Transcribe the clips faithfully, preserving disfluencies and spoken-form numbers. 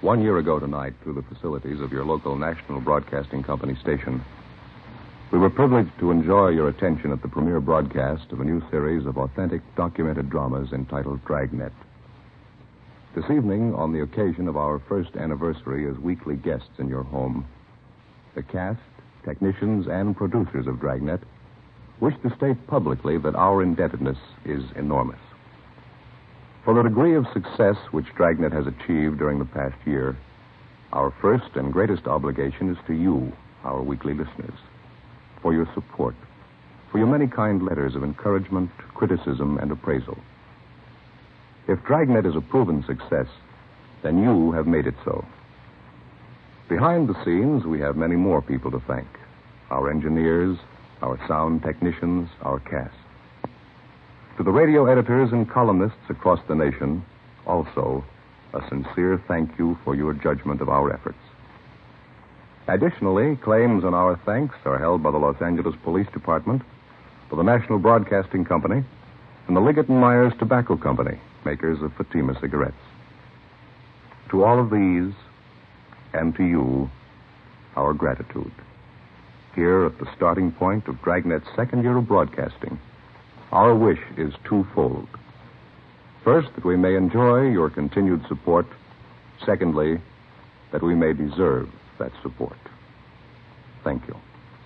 One year ago tonight, through the facilities of your local National Broadcasting Company station, we were privileged to enjoy your attention at the premiere broadcast of a new series of authentic documented dramas entitled Dragnet. This evening, on the occasion of our first anniversary as weekly guests in your home, the cast, technicians, and producers of Dragnet wish to state publicly that our indebtedness is enormous. For the degree of success which Dragnet has achieved during the past year, our first and greatest obligation is to you, our weekly listeners, for your support, for your many kind letters of encouragement, criticism, and appraisal. If Dragnet is a proven success, then you have made it so. Behind the scenes, we have many more people to thank. Our engineers, our sound technicians, our cast. To the radio editors and columnists across the nation, also, a sincere thank you for your judgment of our efforts. Additionally, claims on our thanks are held by the Los Angeles Police Department, for the National Broadcasting Company, and the Liggett and Myers Tobacco Company, makers of Fatima cigarettes. To all of these, and to you, our gratitude. Here at the starting point of Dragnet's second year of broadcasting, our wish is twofold. First, that we may enjoy your continued support. Secondly, that we may deserve that support. Thank you.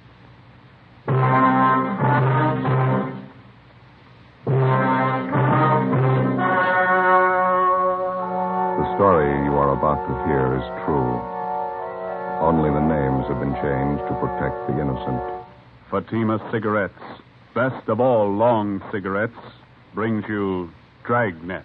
The story you are about to hear is true. Only the names have been changed to protect the innocent. Fatima Cigarettes, best of all long cigarettes, brings you Dragnet.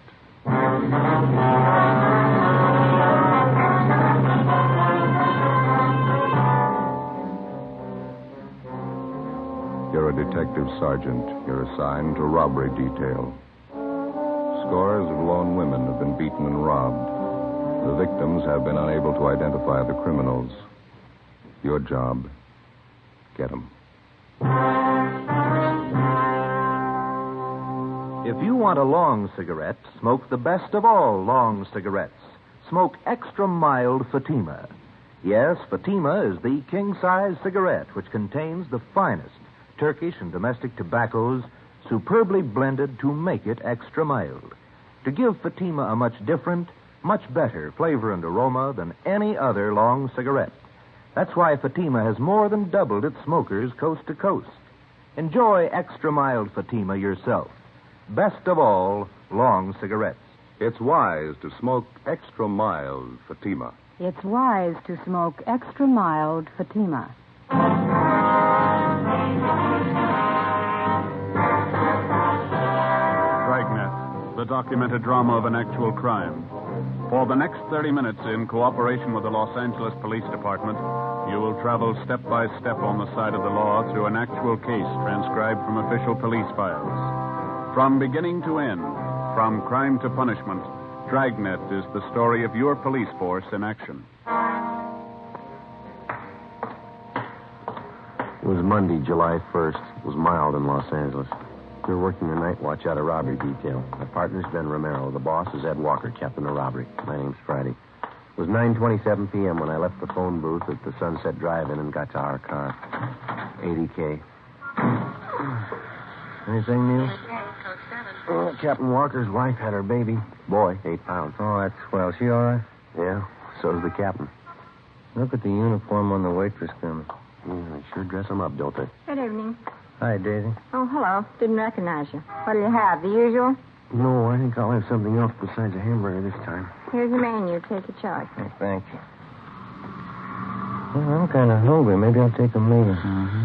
You're a detective sergeant. You're assigned to robbery detail. Scores of lone women have been beaten and robbed. The victims have been unable to identify the criminals. Your job, get them. If you want a long cigarette, smoke the best of all long cigarettes. Smoke extra mild Fatima. Yes, Fatima is the king-size cigarette which contains the finest Turkish and domestic tobaccos superbly blended to make it extra mild. To give Fatima a much different, much better flavor and aroma than any other long cigarette. That's why Fatima has more than doubled its smokers coast to coast. Enjoy extra mild Fatima yourself. Best of all, long cigarettes. It's wise to smoke extra mild Fatima. It's wise to smoke extra mild Fatima. Dragnet, the documented drama of an actual crime. For the next thirty minutes, in cooperation with the Los Angeles Police Department, you will travel step by step on the side of the law through an actual case transcribed from official police files. From beginning to end, from crime to punishment, Dragnet is the story of your police force in action. It was Monday, July first. It was mild in Los Angeles. We were working the night watch out of robbery detail. My partner's Ben Romero. The boss is Ed Walker, captain of robbery. My name's Friday. It was nine twenty-seven p.m. when I left the phone booth at the Sunset Drive-In and got to our car. eighty K. Anything, Neil? Oh, Captain Walker's wife had her baby. Boy, eight pounds. Oh, that's swell. She all right? Yeah, so's the captain. Look at the uniform on the waitress coming. Yeah, they sure dress them up, don't they? Good evening. Hi, Daisy. Oh, hello. Didn't recognize you. What'll you have? The usual? No, I think I'll have something else besides a hamburger this time. Here's the menu. Take your choice. Oh, thank you. Well, I'm kind of hungry. Maybe I'll take a meal. Mm-hmm.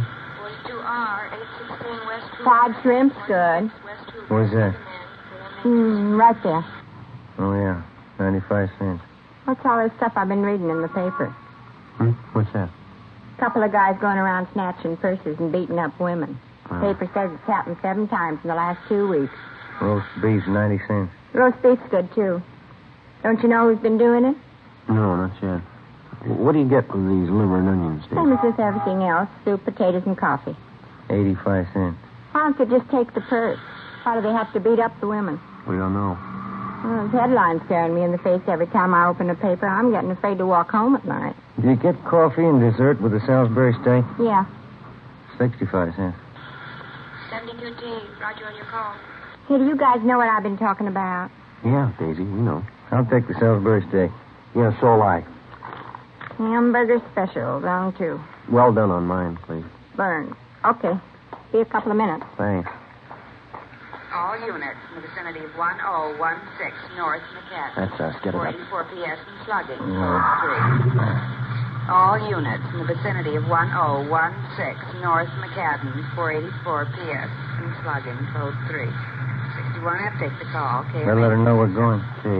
Fried shrimp's good. Where's that? Mm, right there. Oh, yeah. ninety-five cents. What's all this stuff I've been reading in the paper? Hmm? What's that? Couple of guys going around snatching purses and beating up women. Oh. Paper says it's happened seven times in the last two weeks. Roast beef, ninety cents. Roast beef's good, too. Don't you know who's been doing it? No, not yet. What do you get with these liver and onions, Dave? Same as with everything else. Soup, potatoes, and coffee. eighty-five cents. Why don't you just take the purse? Why do they have to beat up the women? We don't know. Well, the headline's staring me in the face every time I open a paper. I'm getting afraid to walk home at night. Do you get coffee and dessert with the Salisbury steak? Yeah. Sixty-five cents. seventy-two T. Roger on your call. Hey, do you guys know what I've been talking about? Yeah, Daisy, we know. I'll take the Salisbury steak. Yeah, so will I. Hamburger special, round two. Well done on mine, please. Burns. Okay. Be a couple of minutes. Thanks. All units in the vicinity of one oh one six North McCadden. That's us. Get it four up. eighty-four P S and slugging. Yeah. Code three. All units in the vicinity of one oh one six North McCadden, four eighty-four P S and slugging. Code three. sixty-one F, take the call. Okay. Better let her know we're going. See.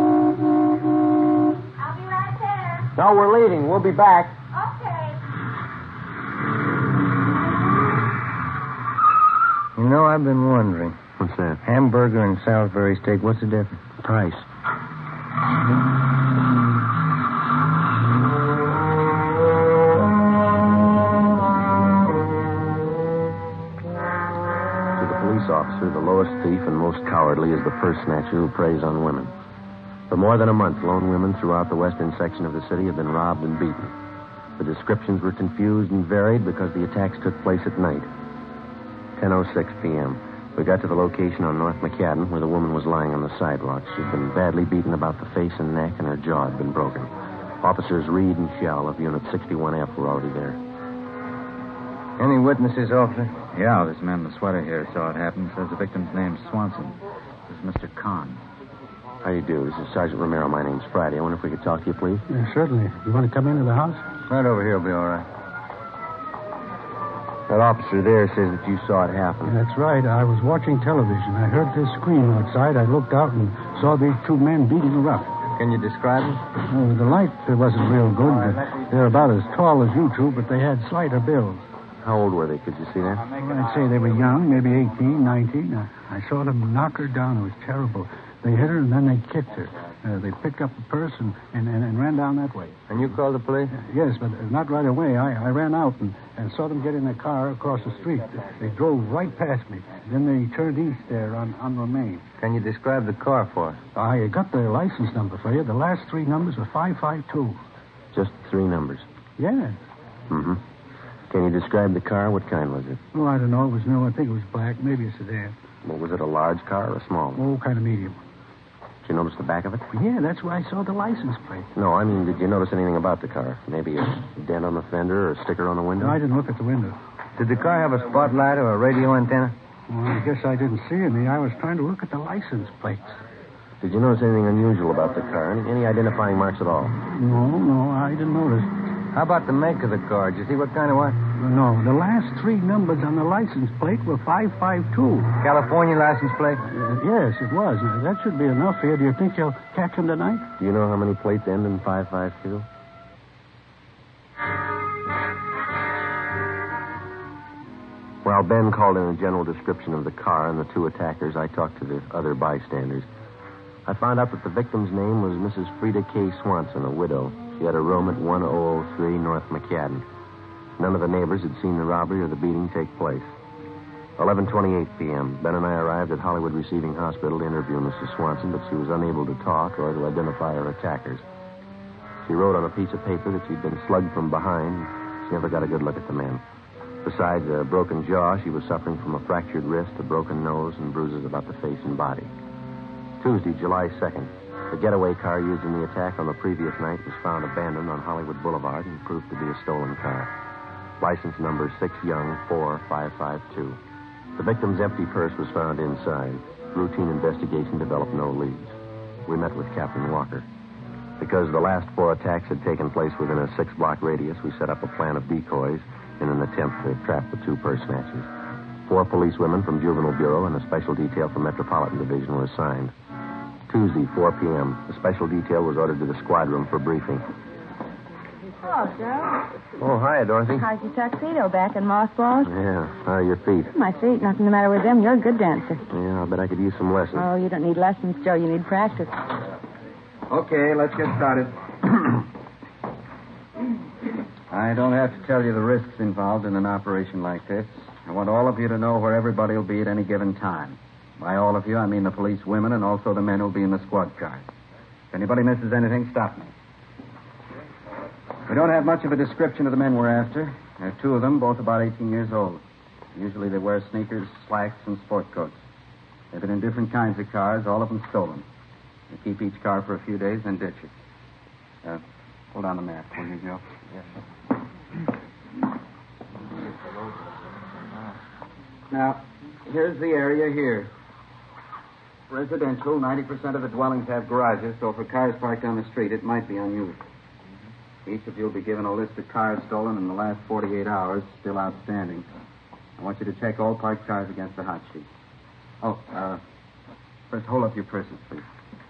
I'll be right there. No, we're leaving. We'll be back. Okay. You know, I've been wondering. What's that? Hamburger and Salisbury steak, what's the difference? Price. Officer, the lowest thief and most cowardly is the purse snatcher who preys on women. For more than a month, lone women throughout the western section of the city have been robbed and beaten. The descriptions were confused and varied because the attacks took place at night. ten oh six p.m. We got to the location on North McCadden where the woman was lying on the sidewalk. She'd been badly beaten about the face and neck, and her jaw had been broken. Officers Reed and Shell of Unit sixty-one F were already there. Any witnesses, officer? Yeah, this man in the sweater here saw it happen. Says the victim's name's Swanson. This is Mister Kahn. How you do? This is Sergeant Romero. My name's Friday. I wonder if we could talk to you, please. Yeah, certainly. You want to come into the house? Right over here will be all right. That officer there says that you saw it happen. Yeah, that's right. I was watching television. I heard this scream outside. I looked out and saw these two men beating her up. Can you describe them? Oh, the light uh, wasn't real good. But they're about as tall as you two, but they had slighter builds. How old were they? Could you see that? Well, I'd say they were young, maybe eighteen, nineteen. I, I saw them knock her down. It was terrible. They hit her and then they kicked her. Uh, they picked up the purse and, and, and, and ran down that way. And you called the police? Uh, yes, but not right away. I, I ran out and, and saw them get in a car across the street. They drove right past me. Then they turned east there on, on Romaine. Can you describe the car for us? I got the license number for you. The last three numbers were five five two. Just three numbers. Yeah. Mm-hmm. Can you describe the car? What kind was it? Oh, I don't know. It was new. I think it was black. Maybe a sedan. Well, was it a large car or a small one? Oh, kind of medium. Did you notice the back of it? Yeah, that's where I saw the license plate. No, I mean, did you notice anything about the car? Maybe a dent on the fender or a sticker on the window? No, I didn't look at the window. Did the car have a spotlight or a radio antenna? Well, I guess I didn't see any. I was trying to look at the license plates. Did you notice anything unusual about the car? Any, any identifying marks at all? No, no, I didn't notice. How about the make of the car? Did you see what kind of what? No, the last three numbers on the license plate were five five two. California license plate? Uh, yes, it was. Uh, that should be enough for you. Do you think you'll catch him tonight? Do you know how many plates end in five five two? While Ben called in a general description of the car and the two attackers, I talked to the other bystanders. I found out that the victim's name was Missus Frida K. Swanson, a widow. She had a room at one oh oh three North McCadden. None of the neighbors had seen the robbery or the beating take place. eleven twenty-eight p.m. Ben and I arrived at Hollywood Receiving Hospital to interview Missus Swanson, but she was unable to talk or to identify her attackers. She wrote on a piece of paper that she'd been slugged from behind. She never got a good look at the men. Besides a broken jaw, she was suffering from a fractured wrist, a broken nose, and bruises about the face and body. Tuesday, July second. The getaway car used in the attack on the previous night was found abandoned on Hollywood Boulevard and proved to be a stolen car. License number six Young four five five two. The victim's empty purse was found inside. Routine investigation developed no leads. We met with Captain Walker. Because the last four attacks had taken place within a six-block radius, we set up a plan of decoys in an attempt to trap the two purse snatchers. Four policewomen from Juvenile Bureau and a special detail from Metropolitan Division were assigned. Tuesday, four p.m., the special detail was ordered to the squad room for briefing. Oh, Joe. Oh, hi, Dorothy. How's your tuxedo back in mothballs? Yeah, how are your feet? My feet, nothing the matter with them. You're a good dancer. Yeah, I bet I could use some lessons. Oh, you don't need lessons, Joe. You need practice. Okay, let's get started. I don't have to tell you the risks involved in an operation like this. I want all of you to know where everybody will be at any given time. By all of you, I mean the police women and also the men who'll be in the squad cars. If anybody misses anything, stop me. We don't have much of a description of the men we're after. There are two of them, both about eighteen years old. Usually they wear sneakers, slacks, and sport coats. They've been in different kinds of cars, all of them stolen. They keep each car for a few days, then ditch it. Uh, hold on the map, will you, Joe? Yes, sir. Now, here's the area here. Residential, ninety percent of the dwellings have garages, so for cars parked on the street, it might be unused. Each of you will be given a list of cars stolen in the last forty-eight hours, still outstanding. I want you to check all parked cars against the hot sheet. Oh, uh, first hold up your purses, please.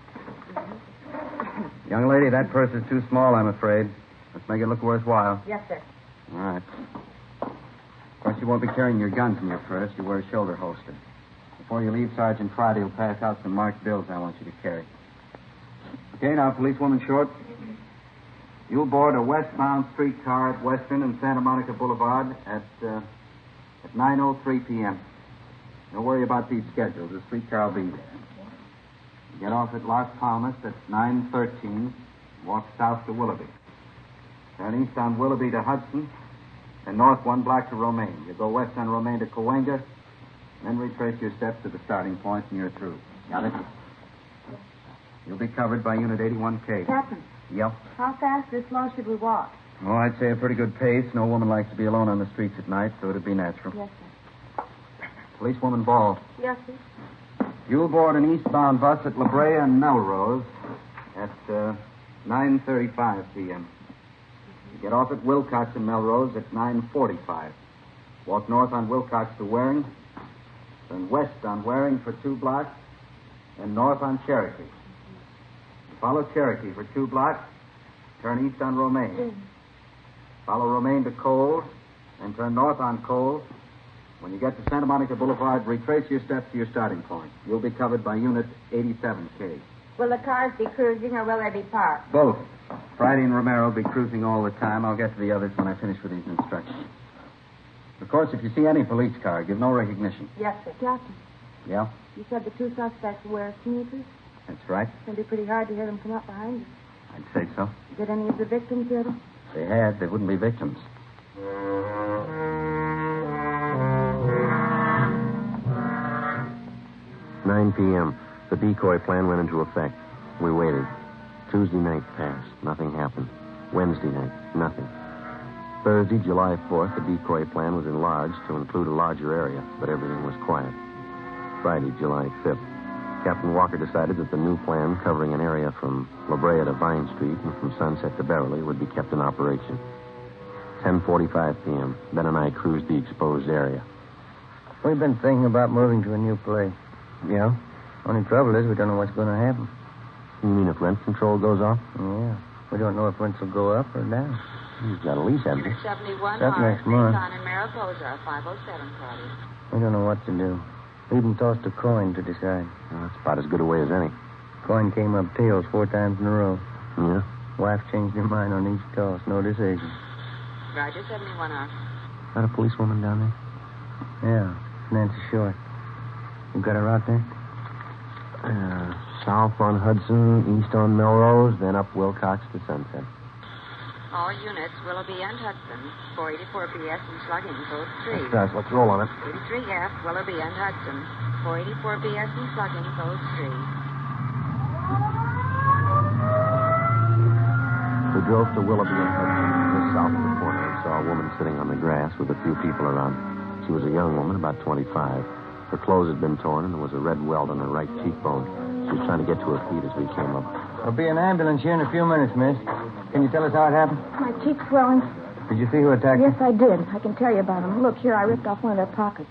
Young lady, that purse is too small, I'm afraid. Let's make it look worthwhile. Yes, sir. All right. Of course, you won't be carrying your guns in your purse. You wear a shoulder holster. Before you leave, Sergeant Friday will pass out some marked bills I want you to carry. Okay, now, policewoman Short. You'll board a westbound streetcar at Western and Santa Monica Boulevard at uh, at nine oh three p.m. Don't worry about these schedules. The streetcar will be there. You get off at Las Palmas at nine thirteen. Walk south to Willoughby. Turn east on Willoughby to Hudson, and north one block to Romaine. You go west on Romaine to Cahuenga, then retrace your steps to the starting point, and you're through. Got it? You'll be covered by Unit eighty-one K. Captain. Yep. How fast or slow should we walk? Oh, I'd say a pretty good pace. No woman likes to be alone on the streets at night, so it'd be natural. Yes, sir. Policewoman Ball. Yes, sir. You'll board an eastbound bus at La Brea and Melrose at uh, nine thirty-five p.m. You get off at Wilcox and Melrose at nine forty-five. Walk north on Wilcox to Waring, then west on Waring for two blocks, and north on Cherokee. Follow Cherokee for two blocks, turn east on Romaine. Mm. Follow Romaine to Cole, and turn north on Cole. When you get to Santa Monica Boulevard, retrace your steps to your starting point. You'll be covered by Unit eighty-seven K. Will the cars be cruising or will they be parked? Both. Friday and Romero will be cruising all the time. I'll get to the others when I finish with these instructions. Of course, if you see any police car, give no recognition. Yes, sir. Captain. Yeah? You said the two suspects wear sneakers? That's right. It's going to be pretty hard to hear them come up behind you. I'd say so. Did any of the victims hear them? If they had, they wouldn't be victims. nine p.m. The decoy plan went into effect. We waited. Tuesday night passed. Nothing happened. Wednesday night, nothing. Thursday, July fourth, the decoy plan was enlarged to include a larger area, but everything was quiet. Friday, July fifth. Captain Walker decided that the new plan covering an area from La Brea to Vine Street and from Sunset to Beverly would be kept in operation. ten forty-five p.m. Ben and I cruised the exposed area. We've been thinking about moving to a new place. Yeah? Only trouble is we don't know what's going to happen. You mean if rent control goes off? Yeah. We don't know if rents will go up or down. You've got a lease, haven't you? seventy-one That's Mars, next month. on in Mariposa, five oh seven party. We don't know what to do. We even tossed a coin to decide. Well, that's about as good a way as any. Coin came up tails four times in a row. Yeah? Wife changed her mind on each toss. No decision. Roger, seventy-one R. Is that a policewoman down there? Yeah, Nancy Short. You got her out there? Uh, south on Hudson, east on Melrose, then up Wilcox to Sunset. All units, Willoughby and Hudson, four eighty-four P S and Slugging, code three. That's Let's roll on it. eighty-three F, Willoughby and Hudson, four eighty-four P S and Slugging, code three. We drove to Willoughby and Hudson. Just south of the corner, we saw a woman sitting on the grass with a few people around. She was a young woman, about twenty-five. Her clothes had been torn, and there was a red welt on her right cheekbone. She was trying to get to her feet as we came up. There'll be an ambulance here in a few minutes, miss. Can you tell us how it happened? My cheek's swelling. Did you see who attacked Yes, her? I did. I can tell you about them. Look, here, I ripped off one of their pockets.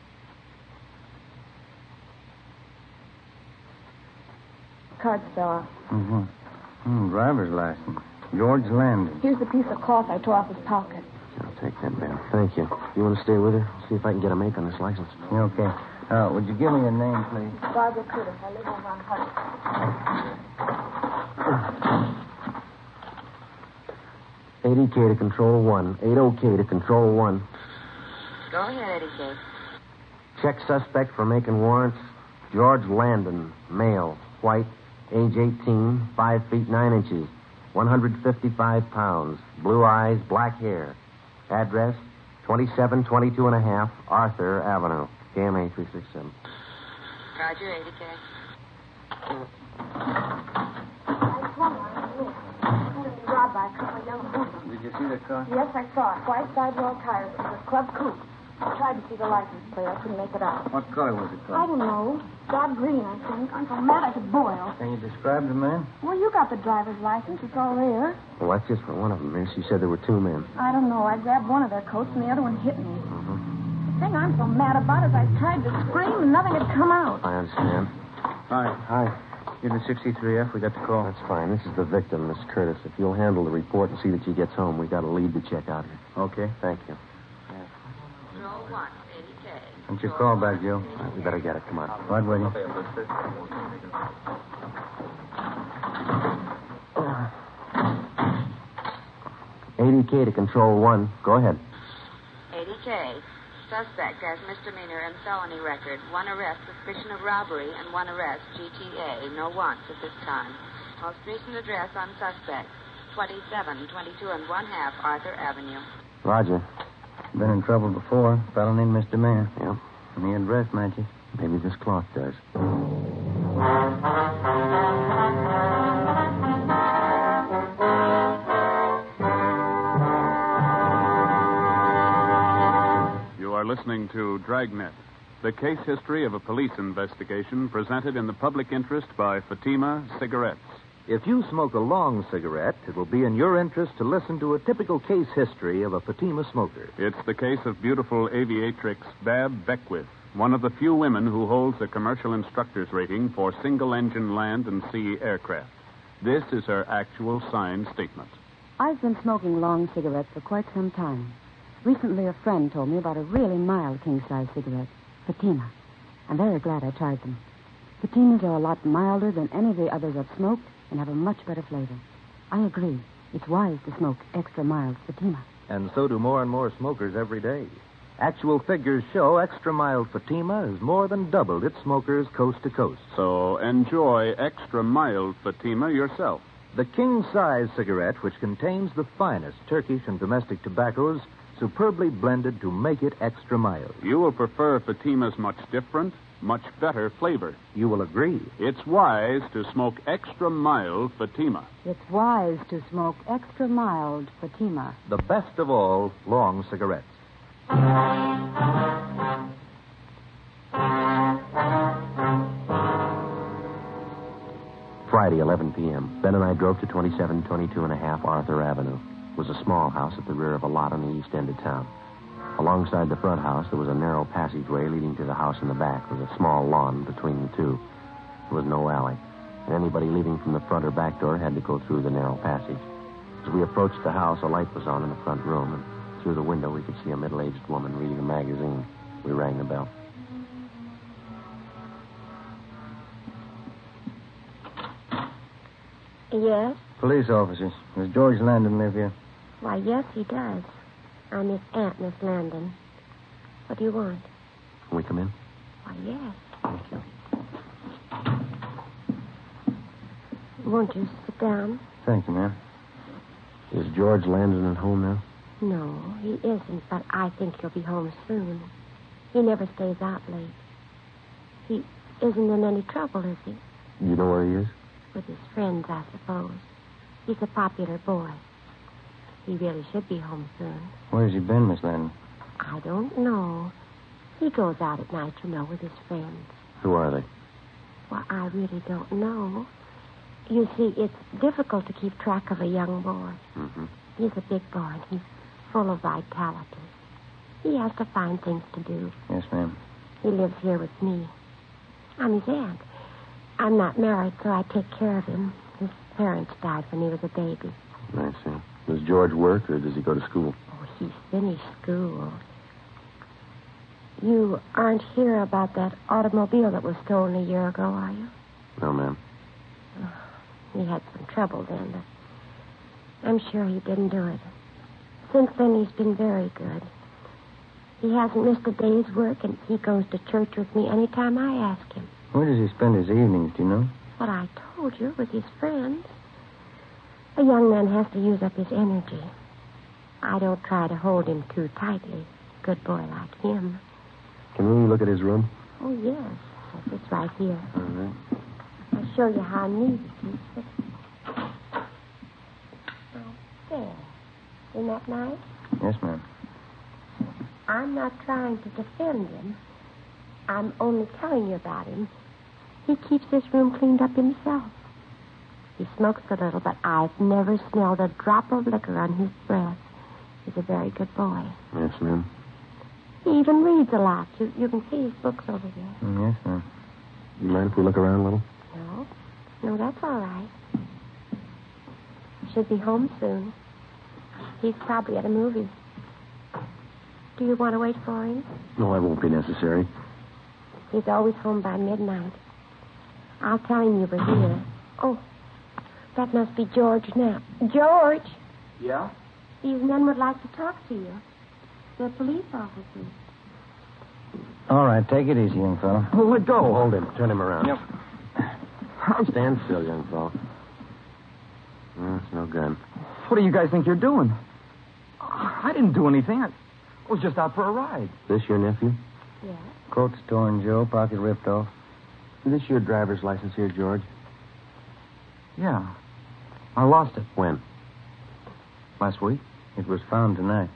Cards fell off. Mm-hmm. Mm, driver's license. George Landon. Here's the piece of cloth I tore off his pocket. I'll take that, Ben. Thank you. You want to stay with her? See if I can get a make on this license. Yeah, okay. Uh, would you give me your name, please? Barbara Curtis. I live over on Hudson. eighty K to control one. eighty K to control one. Go ahead, Eddie K. Check suspect for making warrants. George Landon, male, white, age eighteen, five feet nine inches, one hundred fifty-five pounds, blue eyes, black hair. Address, twenty-seven twenty-two and a half Arthur Avenue, K M A three six seven. Roger, eighty K. Did you see the car? Yes, I saw it. White sidewall tires. It was a Club Coupe. I tried to see the license plate. I couldn't make it out. What color was it, I car? don't know. Dark green, I think. I'm so mad I could boil. Can you describe the man? Well, you got the driver's license. It's all there. Well, that's just for one of them, miss. You said there were two men. I don't know. I grabbed one of their coats and the other one hit me. Mm-hmm. The thing I'm so mad about is I tried to scream and nothing had come out. I understand. Hi. Hi. Give me sixty-three F. We got the call. That's fine. This is the victim, Miss Curtis. If you'll handle the report and see that she gets home, we got a lead to check out here. Okay. Thank you. Roll one, eighty K. What's your call back, Joe? All right, we better get it. Come on. Right with you. eighty K to control one. Go ahead. eighty K. Suspect has misdemeanor and felony record. One arrest, suspicion of robbery, and one arrest, G T A. No warrants at this time. Most recent address on suspect, twenty-seven twenty-two and one half Arthur Avenue. Roger. Been in trouble before. Felony misdemeanor. Yeah. And the address matches. Maybe this clock does. Listening to Dragnet, the case history of a police investigation presented in the public interest by Fatima Cigarettes. If you smoke a long cigarette, it will be in your interest to listen to a typical case history of a Fatima smoker. It's the case of beautiful aviatrix Bab Beckwith, one of the few women who holds a commercial instructor's rating for single-engine land and sea aircraft. This is her actual signed statement. I've been smoking long cigarettes for quite some time. Recently, a friend told me about a really mild king-size cigarette, Fatima. I'm very glad I tried them. Fatimas are a lot milder than any of the others I've smoked and have a much better flavor. I agree. It's wise to smoke extra mild Fatima. And so do more and more smokers every day. Actual figures show extra mild Fatima has more than doubled its smokers coast to coast. So enjoy extra mild Fatima yourself. The king-size cigarette, which contains the finest Turkish and domestic tobaccos, superbly blended to make it extra mild. You will prefer Fatima's much different, much better flavor. You will agree. It's wise to smoke extra mild Fatima. It's wise to smoke extra mild Fatima. The best of all long cigarettes. Friday, eleven p.m. Ben and I drove to twenty-seven twenty-two and a half Arthur Avenue. It was a small house at the rear of a lot on the east end of town. Alongside the front house, there was a narrow passageway leading to the house in the back with a small lawn between the two. There was no alley, and anybody leaving from the front or back door had to go through the narrow passage. As we approached the house, a light was on in the front room, and through the window we could see a middle-aged woman reading a magazine. We rang the bell. Yes? Police officers. Does George Landon live here? Why, yes, he does. I'm his aunt, Miss Landon. What do you want? Can we come in? Why, yes. Thank you. Won't you sit down? Thank you, ma'am. Is George Landon at home now? No, he isn't, but I think he'll be home soon. He never stays out late. He isn't in any trouble, is he? You know where he is? With his friends, I suppose. He's a popular boy. He really should be home soon. Where's he been, Miss Landon? I don't know. He goes out at night, you know, with his friends. Who are they? Well, I really don't know. You see, it's difficult to keep track of a young boy. Mm-hmm. He's a big boy, and he's full of vitality. He has to find things to do. Yes, ma'am. He lives here with me. I'm his aunt. I'm not married, so I take care of him. His parents died when he was a baby. I see. Does George work, or does he go to school? Oh, he's finished school. You aren't here about that automobile that was stolen a year ago, are you? No, ma'am. Oh, he had some trouble then, but I'm sure he didn't do it. Since then, he's been very good. He hasn't missed a day's work, and he goes to church with me any time I ask him. Where does he spend his evenings, do you know? What I told you, with his friends. A young man has to use up his energy. I don't try to hold him too tightly. Good boy like him. Can we look at his room? Oh, yes. Yes, it's right here. All right. I'll show you how neat it is. There. Isn't that nice? Yes, ma'am. I'm not trying to defend him. I'm only telling you about him. He keeps this room cleaned up himself. He smokes a little, but I've never smelled a drop of liquor on his breath. He's a very good boy. Yes, ma'am. He even reads a lot. You, you can see his books over there. Mm, yes, ma'am. You mind if we look around a little? No. No, that's all right. Should be home soon. He's probably at a movie. Do you want to wait for him? No, that won't be necessary. He's always home by midnight. I'll tell him you were here. Oh, that must be George now. George! Yeah? These men would like to talk to you. They're police officers. All right, take it easy, young fellow. Oh, let go. Hold him. Turn him around. Yep. Stand still, young fellow. No, it's no gun. What do you guys think you're doing? I didn't do anything. I was just out for a ride. This your nephew? Yes. Coat torn, Joe. Pocket ripped off. Is this your driver's license here, George? Yeah. I lost it. When? Last week. It was found tonight.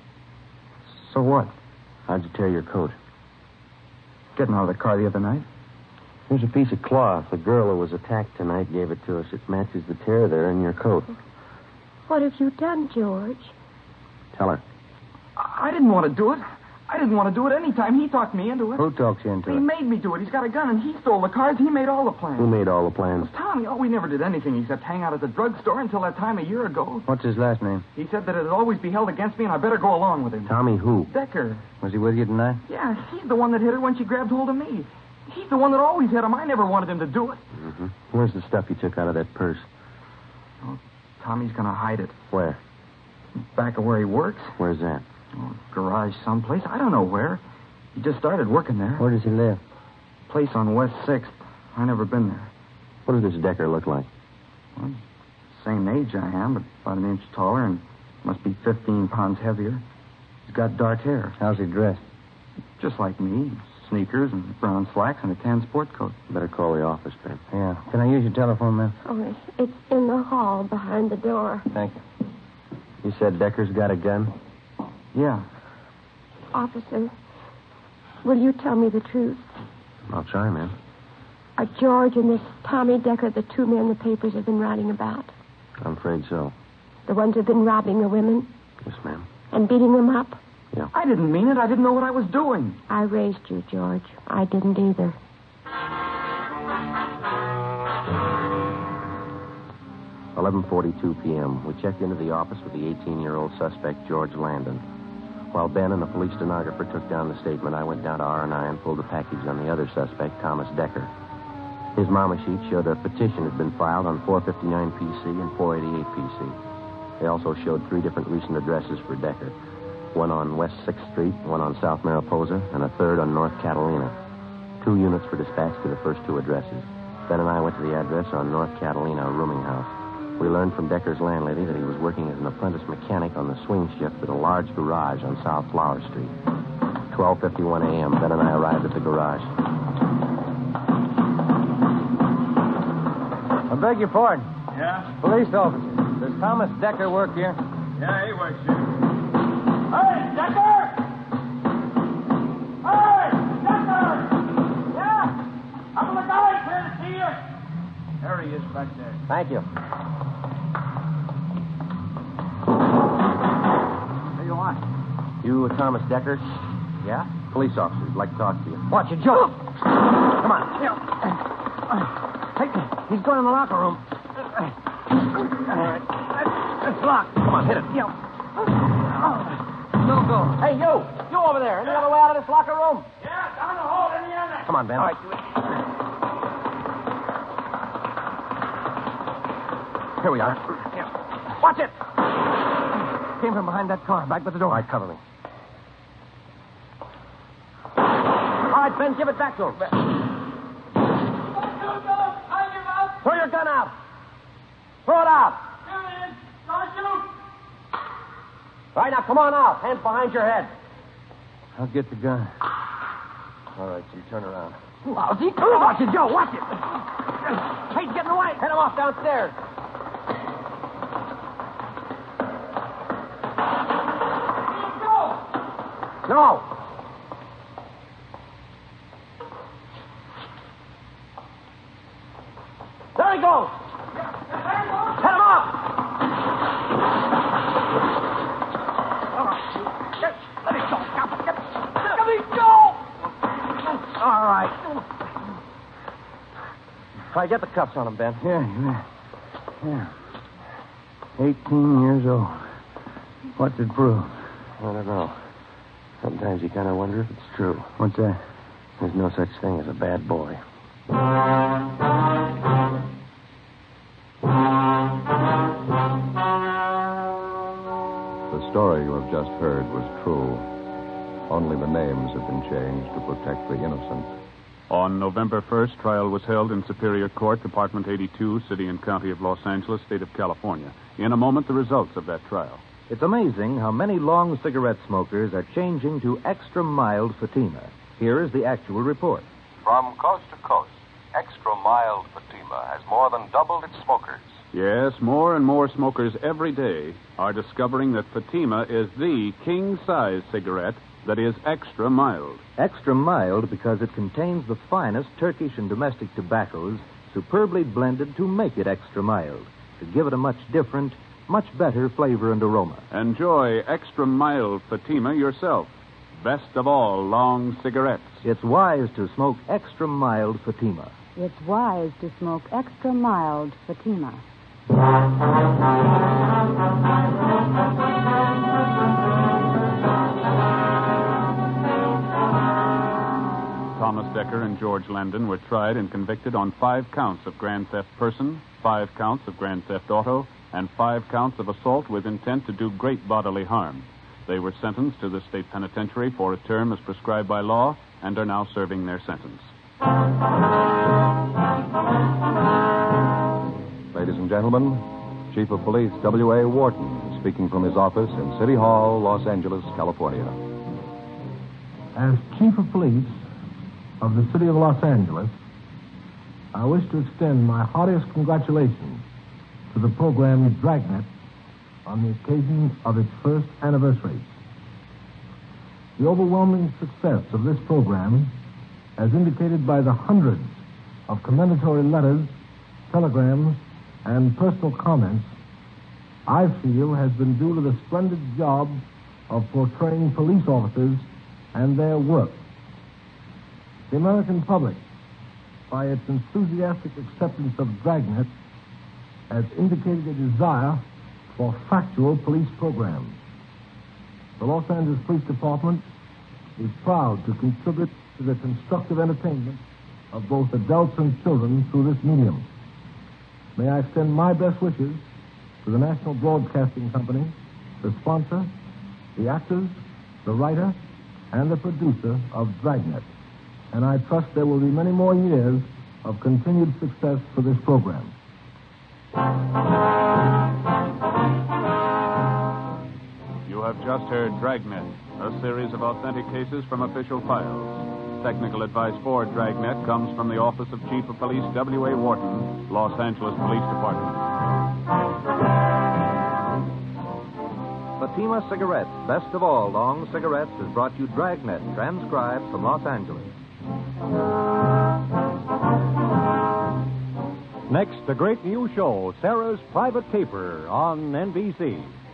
So what? How'd you tear your coat? Getting out of the car the other night. Here's a piece of cloth. The girl who was attacked tonight gave it to us. It matches the tear there in your coat. What have you done, George? Tell her. I didn't want to do it. I didn't want to do it any time. He talked me into it. Who talked you into he it? He made me do it. He's got a gun, and he stole the cars. He made all the plans. Who made all the plans? It was Tommy. Oh, we never did anything except hang out at the drugstore until that time a year ago. What's his last name? He said that it'd always be held against me, and I better go along with him. Tommy who? Decker. Was he with you tonight? Yeah, he's the one that hit her when she grabbed hold of me. He's the one that always hit him. I never wanted him to do it. Mm-hmm. Where's the stuff you took out of that purse? Oh, Tommy's going to hide it. Where? Back of where he works. Where's that? Oh, garage someplace. I don't know where. He just started working there. Where does he live? Place on West sixth. I never been there. What does this Decker look like? Well, same age I am, but about an inch taller and must be fifteen pounds heavier. He's got dark hair. How's he dressed? Just like me. Sneakers and brown slacks and a tan sport coat. Better call the office, Ben. Yeah. Can I use your telephone, ma'am? Oh, it's in the hall behind the door. Thank you. You said Decker's got a gun? Yeah. Officer, will you tell me the truth? I'll try, ma'am. Are George and this Tommy Decker the two men the papers have been writing about? I'm afraid so. The ones who've been robbing the women? Yes, ma'am. And beating them up? Yeah. I didn't mean it. I didn't know what I was doing. I raised you, George. I didn't either. eleven forty-two p.m. We checked into the office with the eighteen-year-old suspect, George Landon. While Ben and the police stenographer took down the statement, I went down to R and I and pulled a package on the other suspect, Thomas Decker. His mama sheet showed a petition had been filed on four fifty-nine P C and four eighty-eight P C. They also showed three different recent addresses for Decker. One on West sixth Street, one on South Mariposa, and a third on North Catalina. Two units were dispatched to the first two addresses. Ben and I went to the address on North Catalina, a rooming house. We learned from Decker's landlady that he was working as an apprentice mechanic on the swing shift at a large garage on South Flower Street. twelve fifty-one a.m., Ben and I arrived at the garage. I beg your pardon. Yeah? Police officer. Does Thomas Decker work here? Yeah, he works here. Hey, Decker! Hey, Decker! Yeah? I'm the guy here to see you. There he is back there. Thank you. What do you want? You Thomas Decker? Yeah? Police officer. Would like to talk to you. Watch it, Joe. Come on. Hey, he's going in the locker room. All right. It's locked. Come on, hit it. Yeah. No go. Hey, you. You over there. Any other way out of this locker room? Yeah, down the hall in the other. Come on, Ben. All right. Here we are. Yeah. Watch it. Came from behind that car. Back by the door. All right, cover me. All right, Ben, give it back to him. your gun out. Throw it out. Here it is. Don't shoot. All right, now come on out. Hands behind your head. I'll get the gun. All right, you turn around. Lousy. Watch it, Joe. Watch it. Hey, get in the way. Head him off downstairs. No. There he goes. Head him off. Let me go. Let me go. All right. All right, get the cuffs on him, Ben. Yeah, yeah. Yeah. Eighteen years old. What's it prove? I don't know. Sometimes you kind of wonder if it's true. What's that? There's no such thing as a bad boy. The story you have just heard was true. Only the names have been changed to protect the innocent. On November first, trial was held in Superior Court, Department eighty-two, City and County of Los Angeles, State of California. In a moment, the results of that trial. It's amazing how many long cigarette smokers are changing to extra mild Fatima. Here is the actual report. From coast to coast, extra mild Fatima has more than doubled its smokers. Yes, more and more smokers every day are discovering that Fatima is the king-size cigarette that is extra mild. Extra mild because it contains the finest Turkish and domestic tobaccos superbly blended to make it extra mild, to give it a much different, much better flavor and aroma. Enjoy extra mild Fatima yourself. Best of all, long cigarettes. It's wise to smoke extra mild Fatima. It's wise to smoke extra mild Fatima. Thomas Decker and George Landon were tried and convicted on five counts of grand theft person, five counts of grand theft auto, and five counts of assault with intent to do great bodily harm. They were sentenced to the state penitentiary for a term as prescribed by law and are now serving their sentence. Ladies and gentlemen, Chief of Police W A Wharton speaking from his office in City Hall, Los Angeles, California. As Chief of Police of the City of Los Angeles, I wish to extend my heartiest congratulations to the program Dragnet on the occasion of its first anniversary. The overwhelming success of this program, as indicated by the hundreds of commendatory letters, telegrams, and personal comments, I feel has been due to the splendid job of portraying police officers and their work. The American public, by its enthusiastic acceptance of Dragnet, has indicated a desire for factual police programs. The Los Angeles Police Department is proud to contribute to the constructive entertainment of both adults and children through this medium. May I extend my best wishes to the National Broadcasting Company, the sponsor, the actors, the writer, and the producer of Dragnet. And I trust there will be many more years of continued success for this program. You have just heard Dragnet, a series of authentic cases from official files. Technical advice for Dragnet comes from the Office of Chief of Police W A Wharton, Los Angeles Police Department. Fatima Cigarettes, best of all long cigarettes, has brought you Dragnet, transcribed from Los Angeles. Next, the great new show, Sarah's Private Caper, on N B C.